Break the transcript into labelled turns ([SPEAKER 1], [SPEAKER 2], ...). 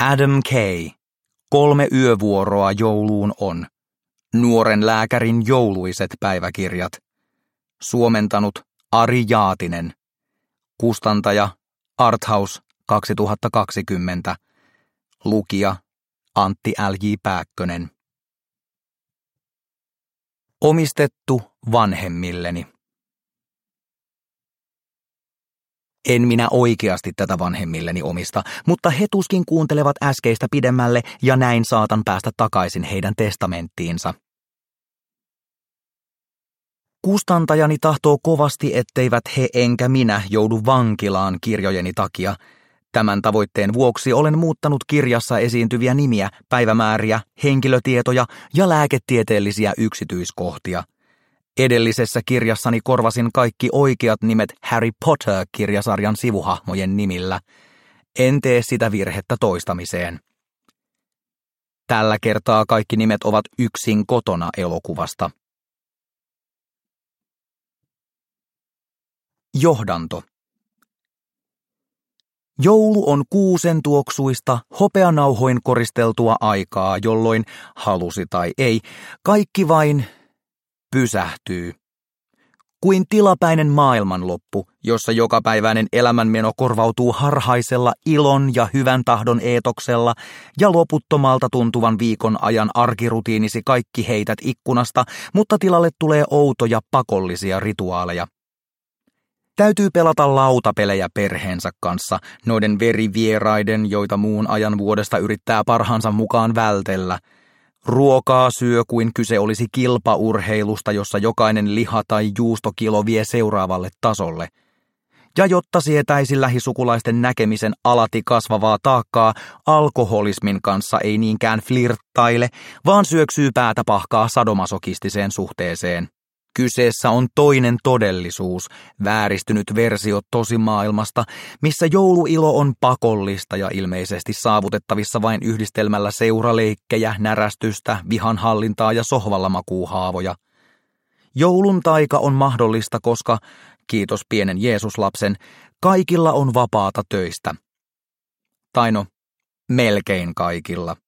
[SPEAKER 1] Adam Kay. 3 yövuoroa jouluun on. Nuoren lääkärin jouluiset päiväkirjat. Suomentanut Ari Jaatinen. Kustantaja Arthouse 2020. Lukija Antti L.J. Pääkkönen. Omistettu vanhemmilleni. En minä oikeasti tätä vanhemmilleni omista, mutta he tuskin kuuntelevat äskeistä pidemmälle ja näin saatan päästä takaisin heidän testamenttiinsa. Kustantajani tahtoo kovasti, etteivät he enkä minä joudu vankilaan kirjojeni takia. Tämän tavoitteen vuoksi olen muuttanut kirjassa esiintyviä nimiä, päivämääriä, henkilötietoja ja lääketieteellisiä yksityiskohtia. Edellisessä kirjassani korvasin kaikki oikeat nimet Harry Potter-kirjasarjan sivuhahmojen nimillä. En tee sitä virhettä toistamiseen. Tällä kertaa kaikki nimet ovat Yksin kotona -elokuvasta. Johdanto. Joulu on kuusen tuoksuista, hopeanauhoin koristeltua aikaa, jolloin, halusi tai ei, kaikki vain pysähtyy. Kuin tilapäinen maailmanloppu, jossa jokapäiväinen elämänmeno korvautuu harhaisella ilon ja hyvän tahdon eetoksella ja loputtomalta tuntuvan viikon ajan arkirutiinisi kaikki heität ikkunasta, mutta tilalle tulee outoja pakollisia rituaaleja. Täytyy pelata lautapelejä perheensä kanssa, noiden verivieraiden, joita muun ajan vuodesta yrittää parhaansa mukaan vältellä. Ruokaa syö kuin kyse olisi kilpaurheilusta, jossa jokainen liha tai juustokilo vie seuraavalle tasolle. Ja jotta sietäisi lähisukulaisten näkemisen alati kasvavaa taakkaa, alkoholismin kanssa ei niinkään flirttaile, vaan syöksyy päätä pahkaa sadomasokistiseen suhteeseen. Kyseessä on toinen todellisuus, vääristynyt versio tosimaailmasta, missä jouluilo on pakollista ja ilmeisesti saavutettavissa vain yhdistelmällä seuraleikkejä, närästystä, vihanhallintaa ja sohvalla makuuhaavoja. Joulun taika on mahdollista, koska, kiitos pienen Jeesuslapsen, kaikilla on vapaata töistä. Tai no, melkein kaikilla.